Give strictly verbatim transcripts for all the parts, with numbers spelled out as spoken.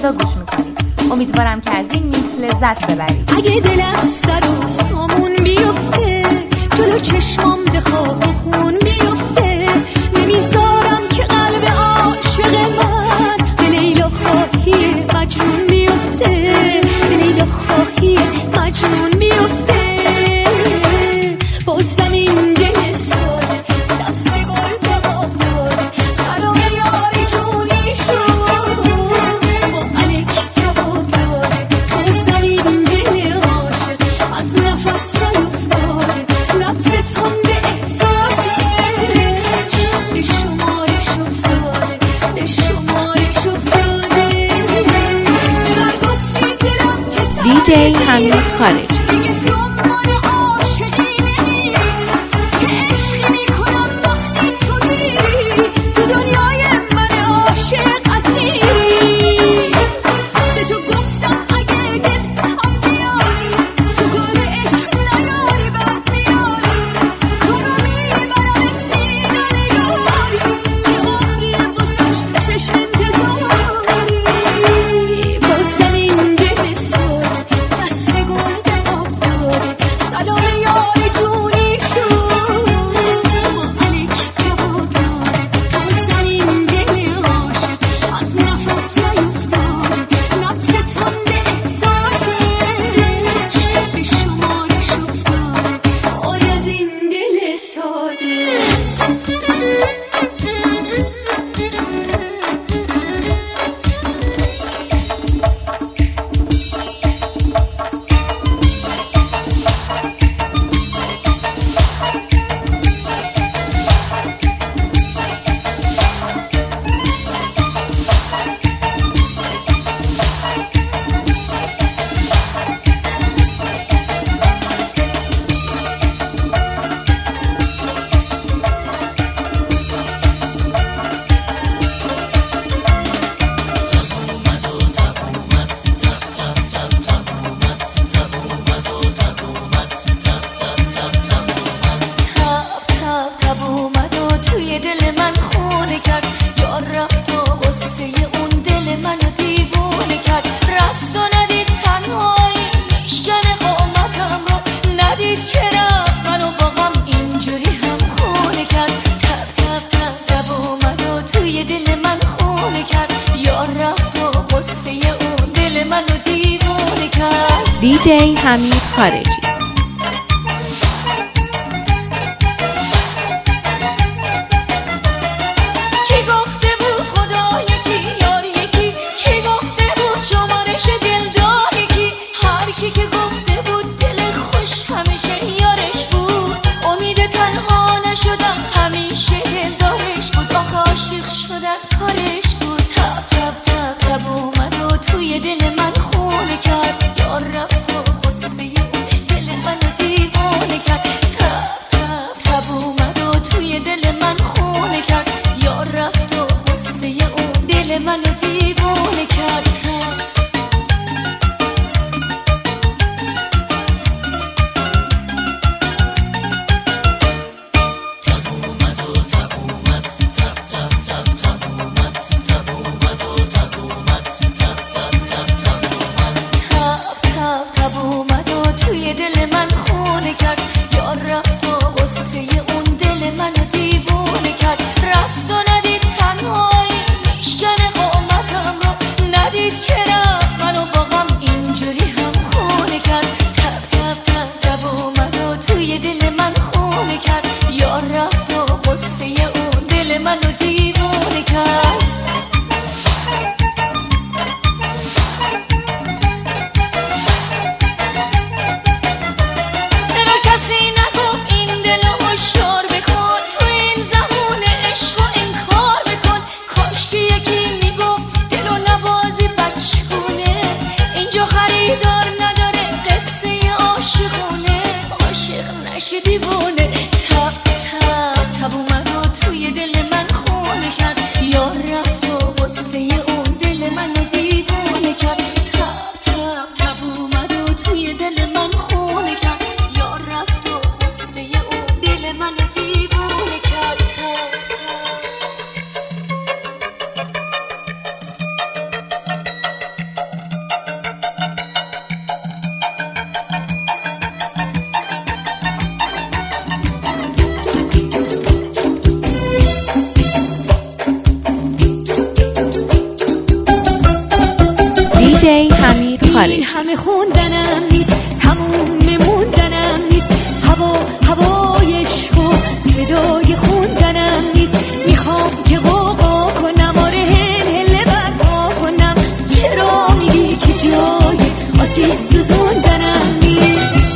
صدا گوش میکنید. امیدوارم که از این میکس لذت ببرید. اگه دل از سر و سامون بیفته، جلو چشمام به خواب و خون بیفته، نمیذارم که قلب عاشق من به لیلا خواهی مجنون بیفته، به لیلا خواهی مجنون بیفته. با زمین دل ساد دست گل به آب داد، سلام یاری جونی شد با الک جواب داد. با زمین دل عاشق از نفس نیفتاد، نبض تند احساسش به شمارش افتاده، به شمارش افتاده. در گفتی دلم که سر دی جی حمید خارجی. دی جی حمید خارجی. خارجی. این همه خوندنم نیست، تموم موندنم نیست، هوا هوای عشق و صدای خوندنم نیست. میخوام که قوقا کنم، آره هل هل برپا کنم. چرا میگی که جای آتیش سوزوندنم نیست؟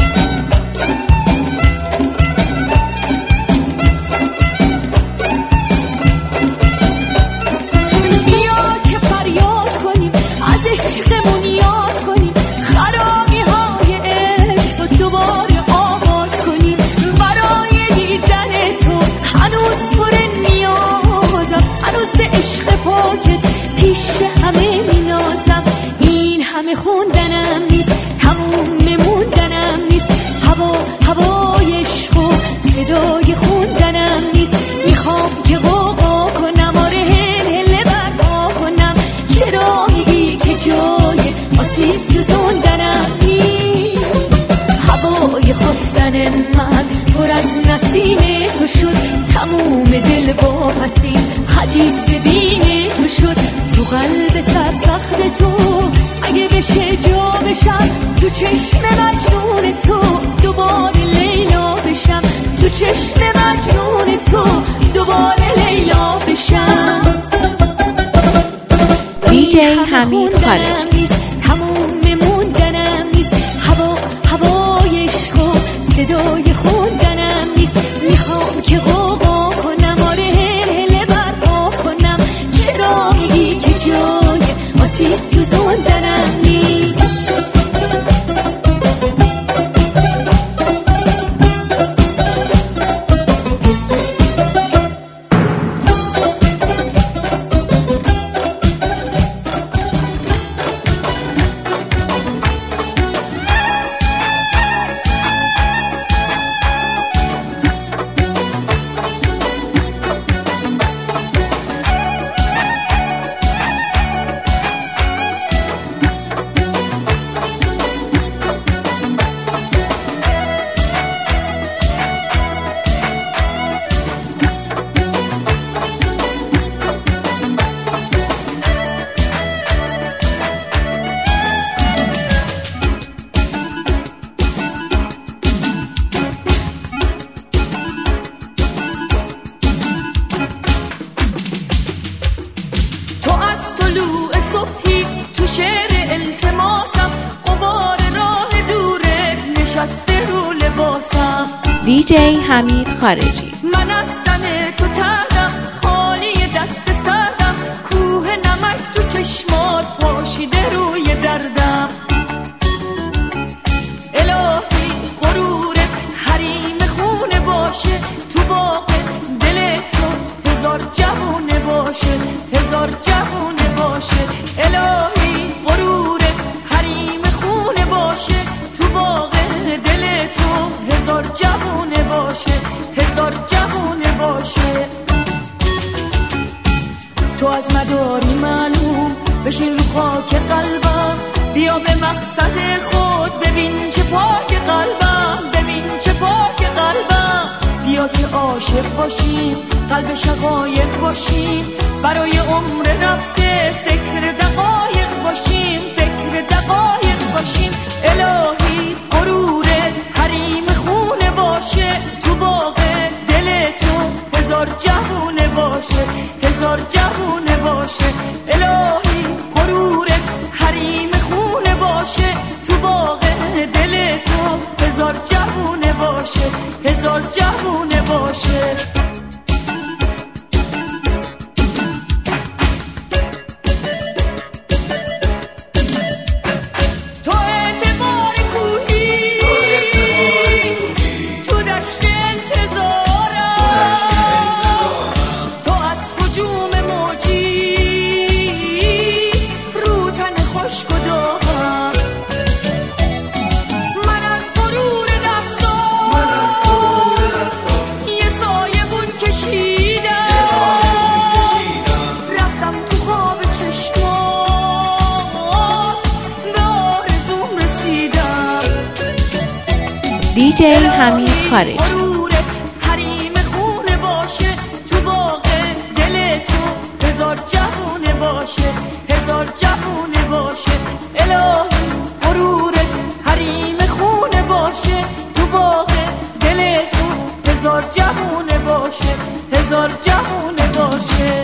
عشقمون یاد کنیم، خرابی های عشق و دوباره آباد کنیم. برای دیدن تو هنوز پر نیازم، هنوز به عشق پاکت پیش همه مینازم. این همه خوندنم نیست، تموم موندنم نیست، هوا هوای عشق و صدای خوندنم نیست. میخوام که قوقا کنم، آره هل هل برپا کنم. چرا میگی که جای آتیش سوزوندنم نیست؟ هوای خواستن من پر از نسیم تو شد، تموم دل با پسین حدیث بین تو شد. تو قلب سرسخت تو اگه بشه جا بشم، تو چشم مجنون تو دوباره لیلا بشم. تو چشم مجنون تو دوباره لیلا بشم. دیجی حمید خارجی. تموم موندنم نیست، هوا هوای عشق و صدای خوندنم نیست. میخوام که قوقا کنم، آره هل هل برپا کنم. چرا میگی که جای آتیش سوزوندنم نیست؟ دیجی حمید خارجی. من از تن تو تردم، خالی دست سردم، کوه نمک تو چشمات پاشیده روی دردم. الهی غرورت حریم خونه باشه، تو باغ دل تو هزار جوونه باشه، هزار جوونه باشه. الهی غرورت حریم خونه باشه، تو باغ دل تو هزار جوونه باشه، هزار جوونه باشه. تو از مداری معلوم بشین رو خاک قلبم، بیا به مقصد خود، ببین چه پاک قلبم، ببین چه پاک قلبم. بیا که عاشق باشیم، قلب شقایق باشیم، برای عمر رفته فکر دقایق باشیم، فکر دقایق باشیم. الهی غرورت حریم خونه باشه، تو باغ دل تو هزار جوونه باشه، هزار جوونه باشه. الهی غرورت حریم خونه باشه، تو باغ دل تو هزار جوونه باشه، هزار جوونه باشه. دیجی حمید خارجی. حریم خونه باشه، تو باغ دل تو هزار جوونه باشه، هزار جوونه باشه. الهی هزار جهونه باشه، هزار جهونه باشه.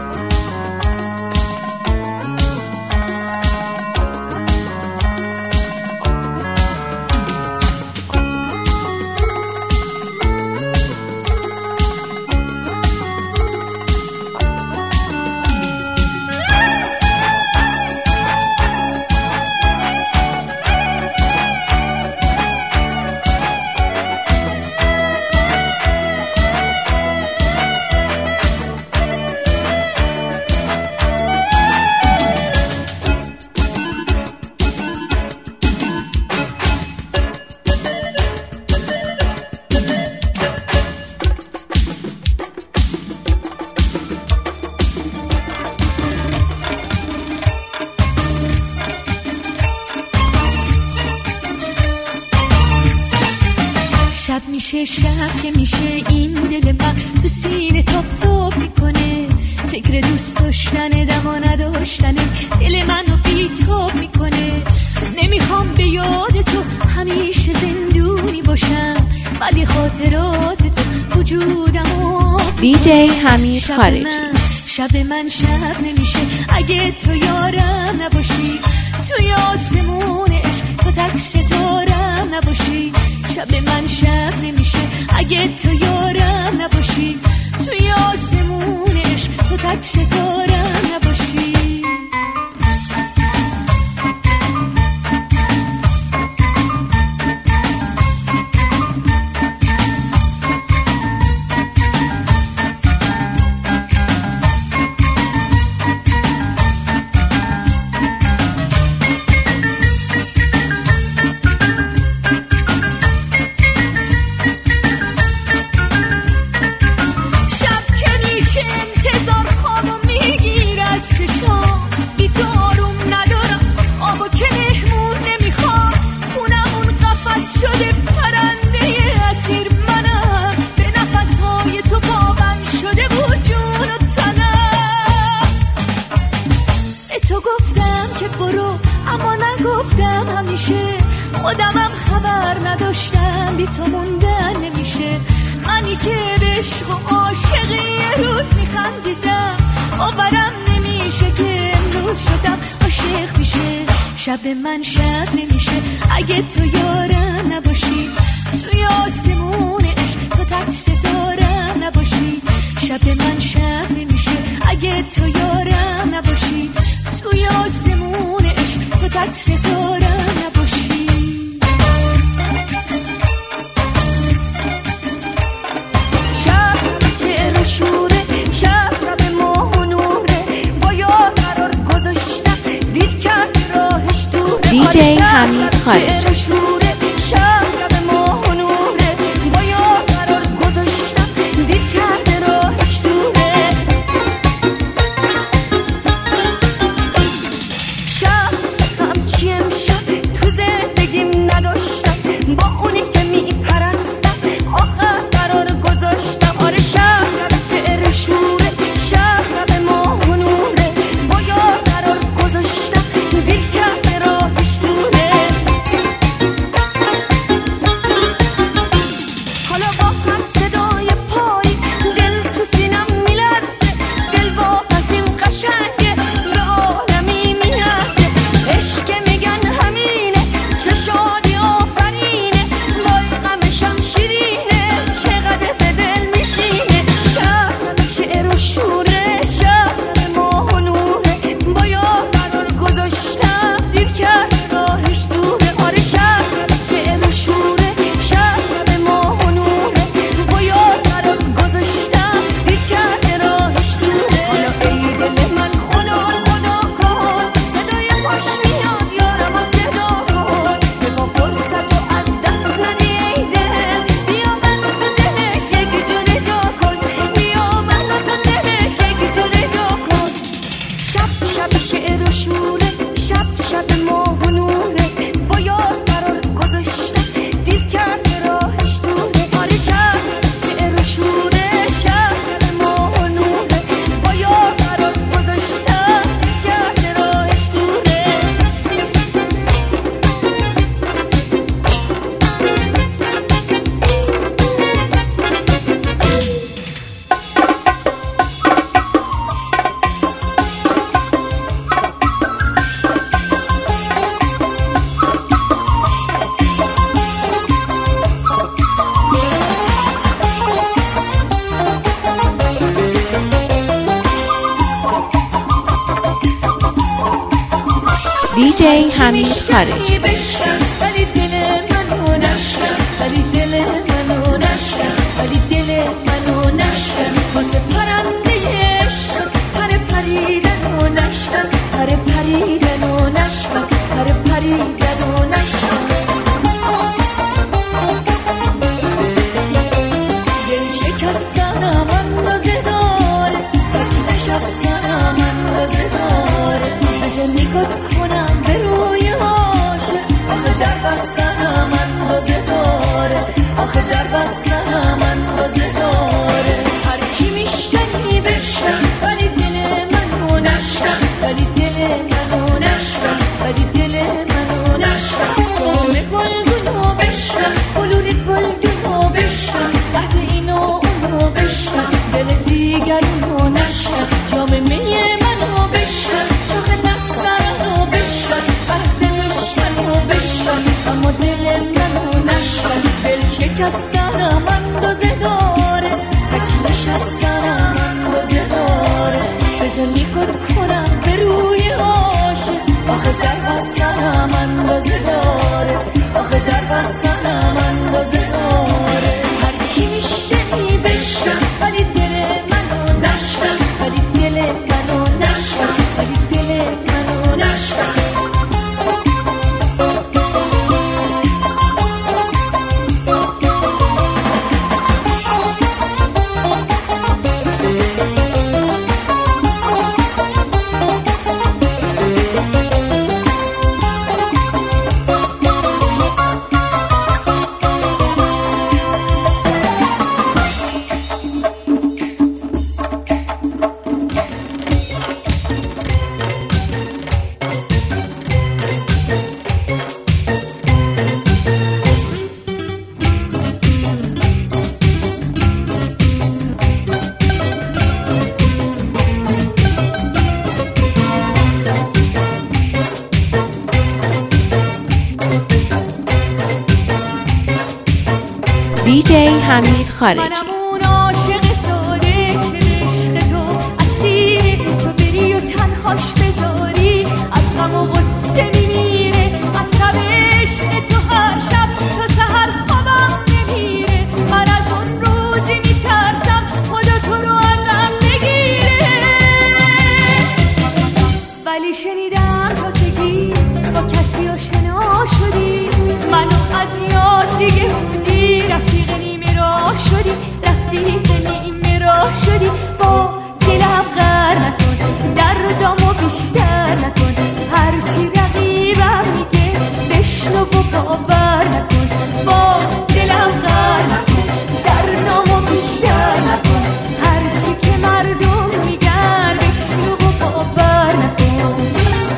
شب میشه شب که میشه این دل من تو سینه تاپ تاپ میکنه، فکر دوست داشتن دما نداشتن دل منو بیتاب میکنه. نمیخوام به یاد تو همیشه زندونی باشم، ولی خاطرات تو وجودمو دی جی حمید خارجی. شب من شب نمیشه اگه تو یارم نباشی، توی آسمون عشق تو تک ستارم نباشی. شب من شب نمیشه اگه تو یارم نباشی، توی آسمون عشق تو تک ستارم نباشی. خودمم خبر نداشتم بی تو موندن نمیشه. منی که به عشق و عاشقی یه روز میخندیدم، باورم نمیشه که امروز شدم عاشق میشه. شب من شب نمیشه اگه تو یارم نباشی، توی آسمون عشق تو تک ستارم نباشی. شب من شب نمیشه اگه تو یارم نباشی، توی آسمون عشق تو تک ستارم نباشی. دی جی حمید خارجی. دیجی حمید خارجی. ولی دل منو نشکن، ولی دل منو نشکن، ولی دل منو نشکن. واسه پرنده عشق پر پریدن و نشکن، پر پریدن و نشکن، پر پریدن و نشکن. دل شکستنم اندازه داره، نشستنم اندازه داره. بذار نگاه کنم به روی عاشق، آخه در بستنم اندازه داره، آخه در بستنم اندازه داره. هر کی میشکنی بشکن، ولی دل منو نشکن، ولی دل منو نشکن، ولی دل منو نشکن. قوم گلگونو بشکن، بلور گلگونو بشکن، تحت اینو اونو بشکن، دل دیگرونو نشکن. جام می منو بشکن، چاق نسترنو بشکن، عهد دشمنو بشکن، اما دل منو نشکن. دل شکستنم اندازه داره، تک نشستنم اندازه داره. بذار نگاه کنم به روی عاشق، آخه در بستنم اندازه داره، آخه در بستنم اندازه داره. هر کی میشکنی بشکن، ولی دل منو نشکن، ولی دل منو نشکن، ولی دل منو نشکن. دیجی حمید خارجی. منم اون عاشق ساده که عشق تو اسیر تو بری و تنهاش بذاری. از غم و غصه میمیره، از شب عشق تو هر شب تا سحر خوابم نمیره. من از اون روزی میترسم خدا تو رو ازم بگیره. ولی شنیدم تازگی با کسی آشنا شدی، منو از یاد دیگه بودی. رفیق نیمه راه شدی، رفیق نیمه راه شدی. با دلم غر نکن، در دامو بیشتر نکن. هرچی رقیبم میگه بشنو و باور نکن. با دلم غر نکن، در دامو بیشتر نکن. هرچی که مردم میگن بشنو و باور نکن.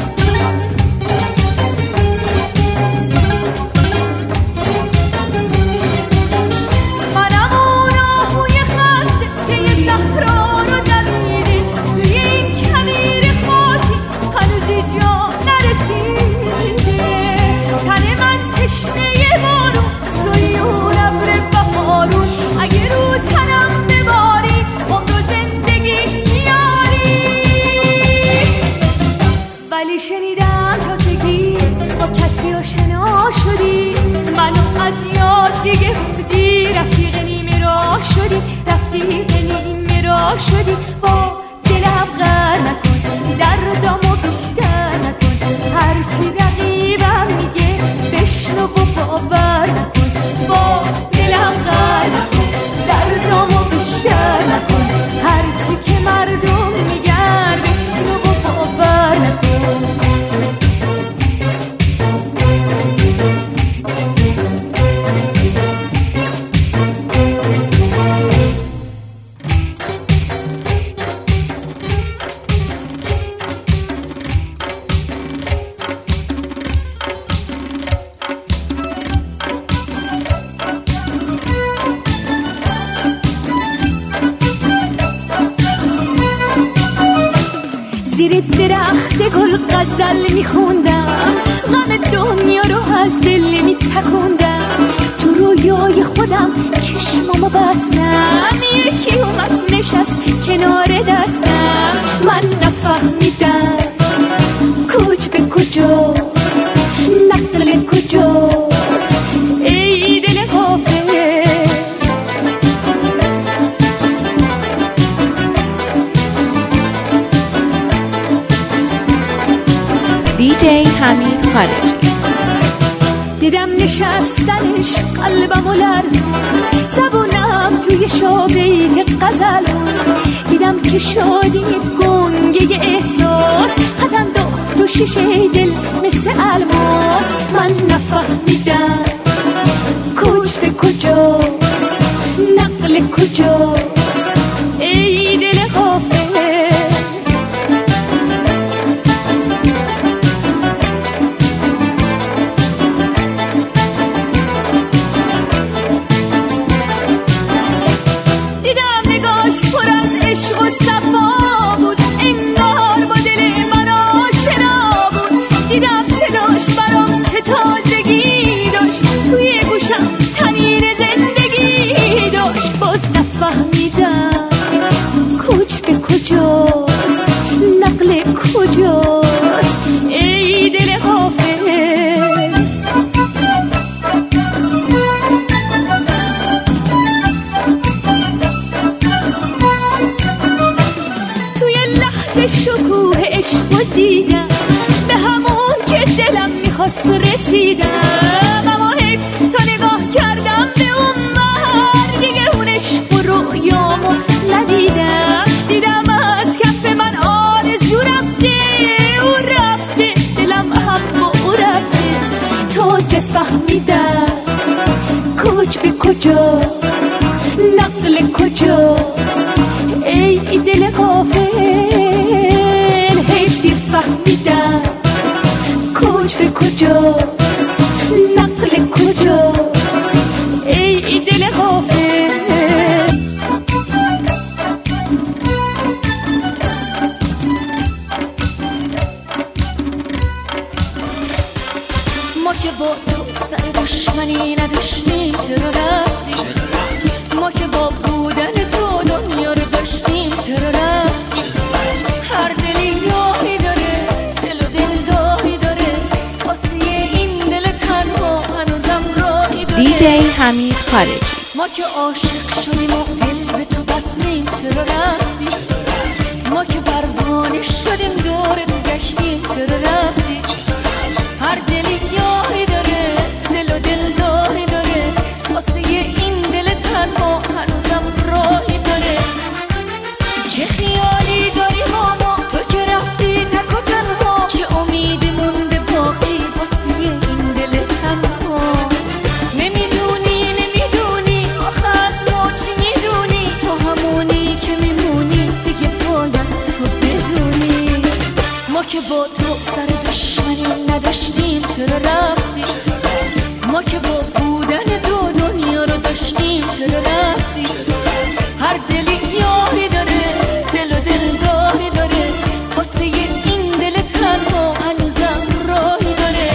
ولی شنیدم تازگی با کسی آشنا شدی، منو از یاد دیگه بودی. رفیق نیمه راه شدی، رفیق نیمه راه شدی. با دلم غر نکن، در دامو بیشتر نکن. هرچی رقیبم میگه بشنو و باور نکن. با دلم غر نکن، در دامو بیشتر نکن. هرچی که مردم میگن بشنو و باور نکن. زیر درخت گل غزل میخوندم، غم دنیا رو از دل میتکوندم. تو رویای خودم چشمامو بستم، یکی اومد نشست کنار دستم. من نفهمیدم کج به کجاست، خارجی. دیدم نشستنش قلبم و لرزون، زبونم توی شابه غزل، دیدم که شادی گنگه احساس قدم انداخت رو شیشه دل مثل الماس. من نفهمیدم کوچ به کجاست، نقل کجاست، ای دل غافل. کجاست، نقل کجاست، ای دل غافل. توی لحظه شکوه عشق دیدم، به همون که دلم میخواست رسیدم، اما حیف تا نگاه کردم به اون مهر، دیگه اون عشق و رویامو ندیدم. دیدم از کف من آرزو رفته، او رفته، دلم هم با او رفته. تازه فهمیدم کوچ به کجاست، نقل کجاست، ای دل غافل. حیف دیر فهمیدم کوچ به کجاست، نقل کجاست، ای دل غافل. ما که با تو سر دشمنی نداشتیم چرا رفتی؟ ما که با بودن تو دنیا رو داشتیم چرا رفتی؟ هر دلی یاری داره، دل و دلداری داره، واسه این دل تنها هنوزم راهی داره. دی جی حمید خارجی. ما که عاشق شدیم و دل به تو بستیم چرا رفتی؟ ما که پروانه شدیم دور تو گشتیم چرا رفتی؟ هر دلی یاری داره، دل و دلداری داره، واسه این دل تنها هنوزم راهی داره. چه خیالی داری ماما تو که رفتی تک و تنها، چه امیدی مونده باقی واسه این دل تنها. نمیدونی نمیدونی آخه از ما چی میدونی، تو همونی که میمونی دیگه باید تو بدونی. ما که با تو سر دشمنی نداشتیم چرا رفتی؟ ما که با بودن تو دنیا رو داشتیم چرا رفتی؟ هر دلی یاری داره، دل و دلداری داره، واسه این دل تنها هنوزم راهی داره.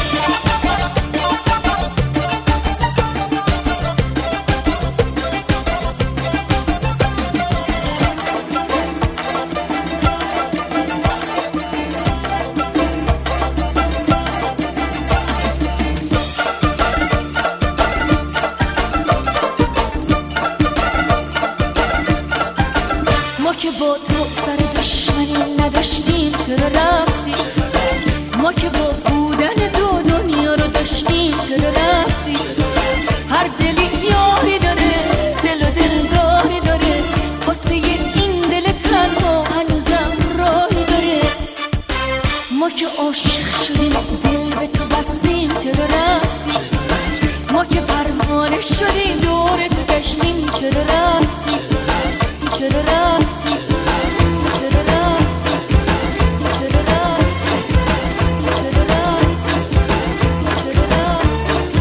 ما که با تو سر دشمنی نداشتیم چرا رفتی؟ ما که با بودن تو دنیا رو داشتیم چرا رفتی؟ هر دلی یاری داره، دل و دلداری داره، واسه این دل تنها هنوزم راهی داره. ما که عاشق شدیم دل به تو بستیم چرا رفتی؟ ما که پروانه شدیم دور تو گشتیم چرا رفتی؟ چرا رفتی؟ چرا رفتی؟ چرا رفتی؟ چرا رفتی؟ چرا رفتی؟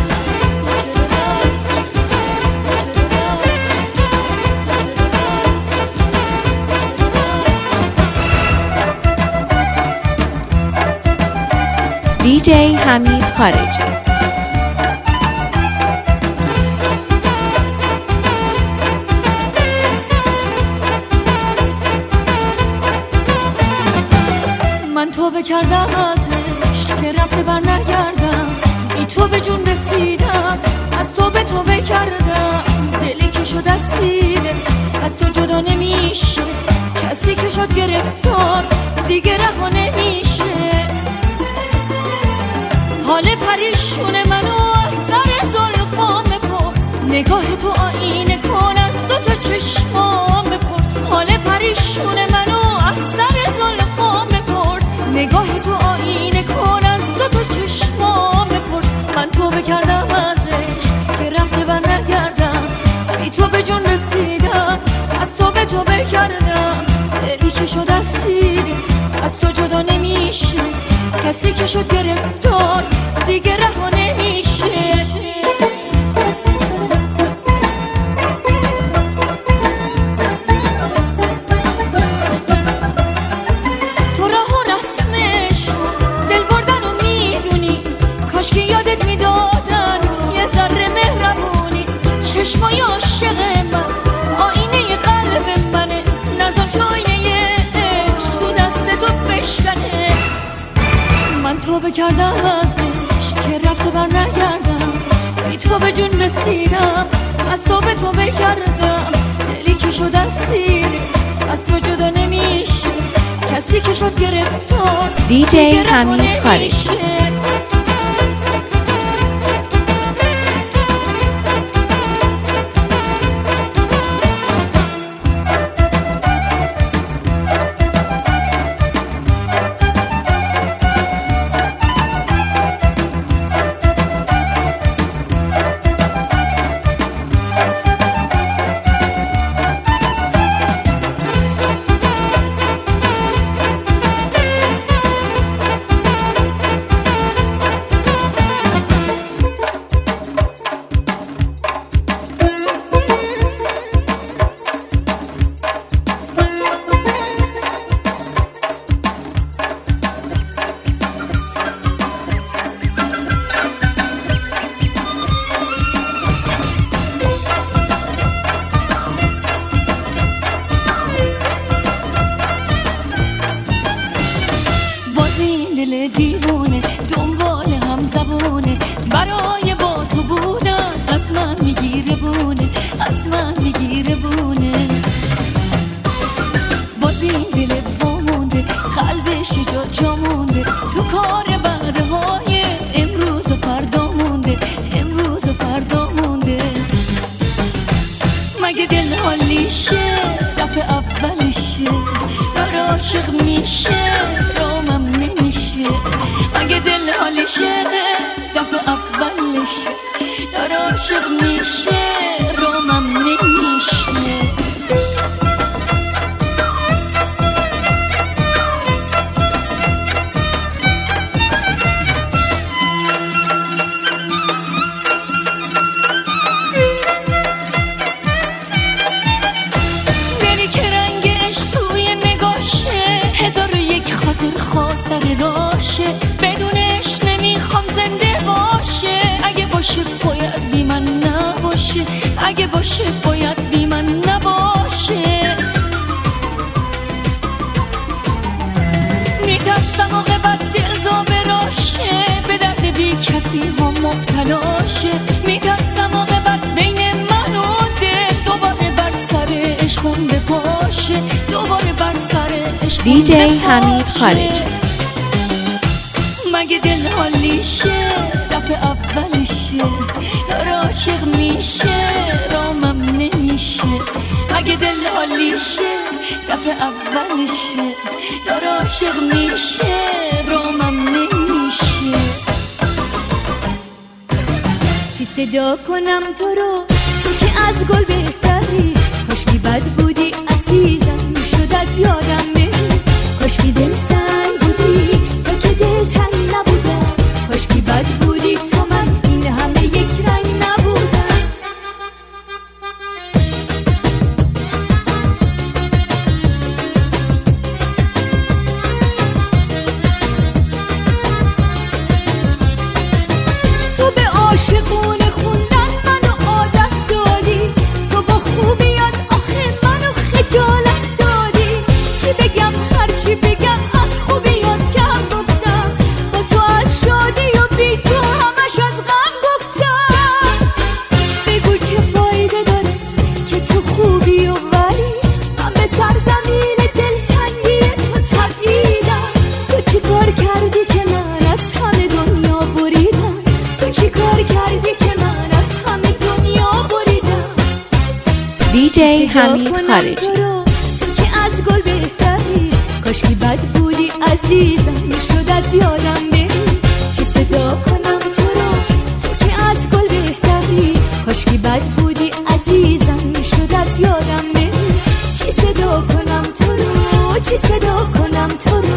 دی جی حمید خارجی. من توبه کردم ازش که رفته بر نگردم، بی تو به جون رسیدم، از تو به توبه کردم. دلی که شد اسیرت از تو جدا نمیشه، کسی که شد گرفتار دیگه رها نمیشه. نگاه تو آینه کن، از دو تا چشمام بپرس حال پریشون منو، از سر زلفام بپرس. نگاه تو آینه کن، از دو تا چشمام بپرس. من توبه کردم ازش که رفته بر نگردم، بی تو به جون رسیدم، از تو به توبه کردم. دلی که شد اسیری از تو جدا نمیشه، کسی که شد گرفتار دیگه رها نمیشه. تو راه و رسمش دل بردن و میدونی، کاش که یادت میدادن یه ذره مهربونی. چشمای عاشق من آینه قلب منه، نذار که آینه عشق تو دست تو بشکنه. من توبه کردم ازش که رفت و بر نگردم، بی تو به جون رسیدم، از تو به توبه کردم. دلی که شد اسیری از تو جدا نمیشه، کسی که شد گرفتار دی جی حمید خارجی. دل دیوونه دنبال هم زبونه، برای با تو بودن از من میگیره بونه، از من میگیره بونه. باز این دل وامونده، قلبش جا جا مونده، تو کار بعده های امروز و فردا مونده، امروز و فردا مونده. مگه دل حالیشه دفعه اولشه، داره عاشق میشه رامم نمیشه. مگه دل حالیشه دفعه اولشه، داره عاشق میشه رامم نمیشه. سر راشه بدون عشق نمیخوام زنده باشه، اگه باشه باید بی من نباشه، اگه باشه باید بی من نباشه. میترسم عاقبت دلزا براشه، به درد بی کسی ها مبتلاشه. میترسم عاقبت بین من و دل دوباره بر سر عشق خون بپاشه، دوباره بر سر عشق دی جی حمید خارجی. مگه دل حالیشه دفعه اولشه، داره عاشق میشه رامم نمیشه. مگه دل حالیشه دفعه اولشه، داره عاشق میشه رامم نمیشه. چی صدا کنم تو رو، تو که از گل بهتری، کاشکی بد بودی عزیزم شد از یادم بری. کاشکی دل سنگ بودی تو که دل تنگ نبودم، کاشکی بد بودی تو من این همه یک رنگ نبودم. تو به عاشقونه خوندن منو عادت دادی، تو با خوبیات آخه منو خجالت دادی. چی جی حمید خارجی. تو که از گل بهتری، کاشکی بد بودی عزیزم میشد از یادم بری. چی صدا کنم تو رو، تو که از گل بهتری، کاشکی بد بودی عزیزم میشد از یادم بری. چی صدا کنم تو رو، چی صدا کنم تو رو.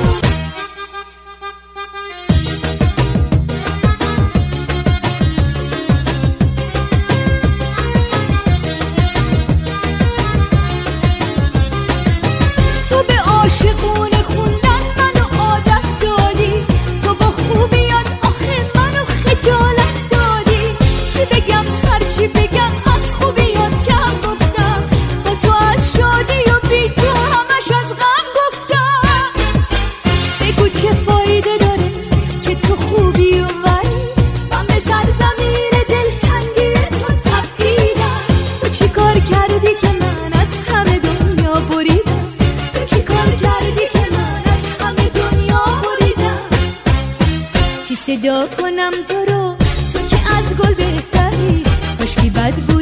عاشقونه خوندن منو عادت دادی، تو با خوبیات آخه منو خجالت دادی. چی بگم هر چی بگم از خوبیات کم گفتم، با تو از شادی و بی تو همش از غم گفتم. بگو چه فایده داره که تو خوبی و ولی من به سرزمین دلتنگی تو تپیدم. تو چی کار کردی که من از همه دنیا بریدم؟ چی صدا کنم تو رو، تو که از گل بهتری، کاشکی بد بود